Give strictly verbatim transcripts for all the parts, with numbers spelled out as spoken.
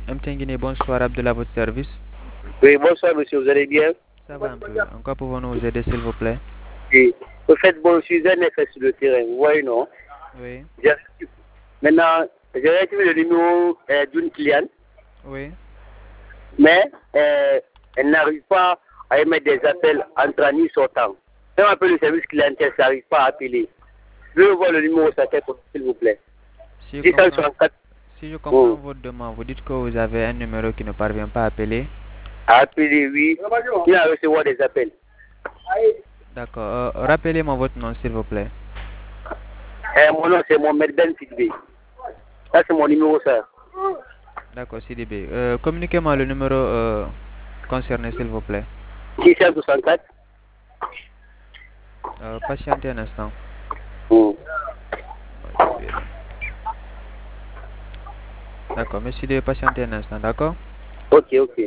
M T N Guinée, bonsoir, Abdullah, à votre service. Oui, bonsoir monsieur, vous allez bien? Ça va un peu. En quoi pouvons-nous vous aider, s'il vous plaît? Oui. Au fait, bon, je suis un effet sur le terrain, vous voyez, non? Oui. J'ai reçu- Maintenant, j'ai reçu le numéro euh, d'une cliente, Oui. mais euh, elle n'arrive pas à émettre des appels entrant ni sortant. Quand on appelle le service clientèle, ça n'arrive pas à appeler. Je veux voir le numéro sur tête, s'il vous plaît. Si je comprends, six cent soixante-quatre. si je comprends Oh. votre demande, vous dites que vous avez un numéro qui ne parvient pas à appeler. À appeler, oui. Il a recevoir des appels. D'accord. Euh, Rappelez-moi votre nom, s'il vous plaît. Euh, mon nom, c'est Mohamed Ben Sidibé. Ça, c'est mon numéro, ça. D'accord, C D B. Euh, Communiquez-moi le numéro euh, concerné, s'il vous plaît. six cent soixante-quatre. Euh, patientez un instant. Oh. D'accord, monsieur de patienter un instant, d'accord? Ok, ok.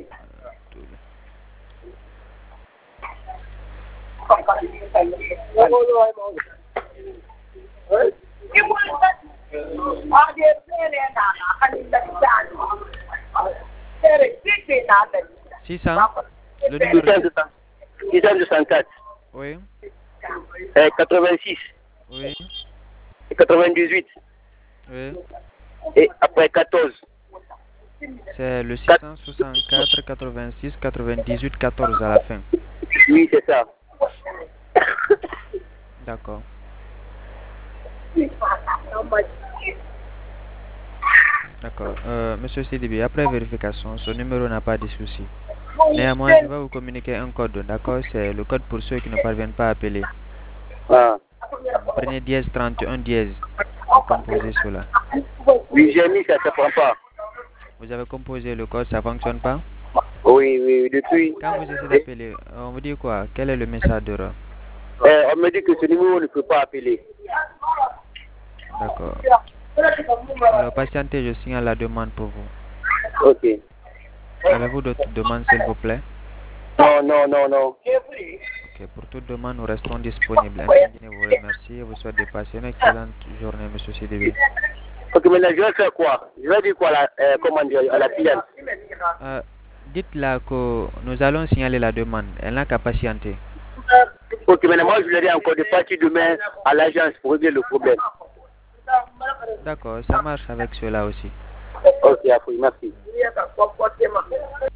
six cents. Le numéro. six cent soixante-quatre. Oui. Euh, quatre-vingt-six. Oui. quatre-vingt-dix-huit. Oui. Et après quatorze. C'est le six cent soixante-quatre, quatre-vingt-six, quatre-vingt-dix-huit, quatorze à la fin. Oui, c'est ça. D'accord. D'accord. Euh, monsieur C D B, après vérification, ce numéro n'a pas de souci. Néanmoins, je vais vous communiquer un code, d'accord? C'est le code pour ceux qui ne parviennent pas à appeler. Ah. Prenez dièse trente et un dièse et composez cela. Oui, j'ai mis, ça ne se prend pas. Vous avez composé le code, ça ne fonctionne pas? Oui, oui, depuis. Quand vous essayez d'appeler, on vous dit quoi? Quel est le message d'erreur? Euh, on me dit que ce numéro ne peut pas appeler. D'accord. Alors, patientez, je signale la demande pour vous. Ok. Avez-vous d'autres demandes, s'il vous plaît? Non, non, non, non. Ok, pour toute demande, nous restons disponibles. M T N Guinée vous remercie et vous souhaite de passer une excellente journée, monsieur C D B. Ok, maintenant, je vais faire quoi? Je vais dire quoi à la, euh, comment dire, à la cliente? Euh, Dites-là que nous allons signaler la demande. Elle n'a qu'à patienter. Ok, maintenant, moi, je lui ai dit encore de partir demain à l'agence pour régler le problème. D'accord, ça marche avec cela aussi. Ok, après, merci.